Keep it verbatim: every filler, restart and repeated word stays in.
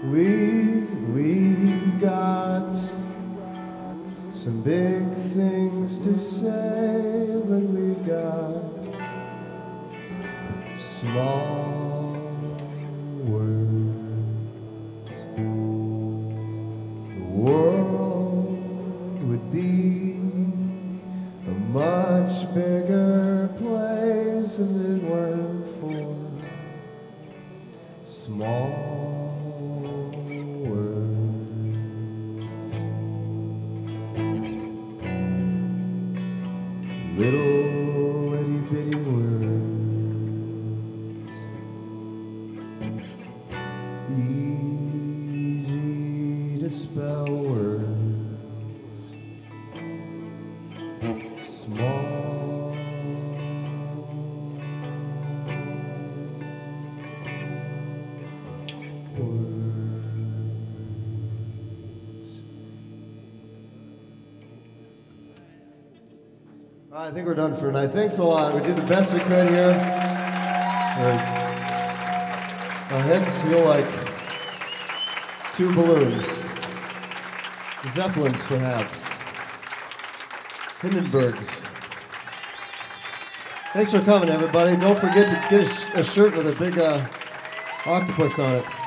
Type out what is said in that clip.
We, we've got some big things to say, but we've got small words. The world would be a much bigger place if it weren't for small little itty bitty words, easy to spell words, small words. I think we're done for tonight. Thanks a lot. We did the best we could here. Our, our heads feel like two balloons. Zeppelins, perhaps. Hindenburgs. Thanks for coming, everybody. Don't forget to get a, sh- a shirt with a big uh, octopus on it.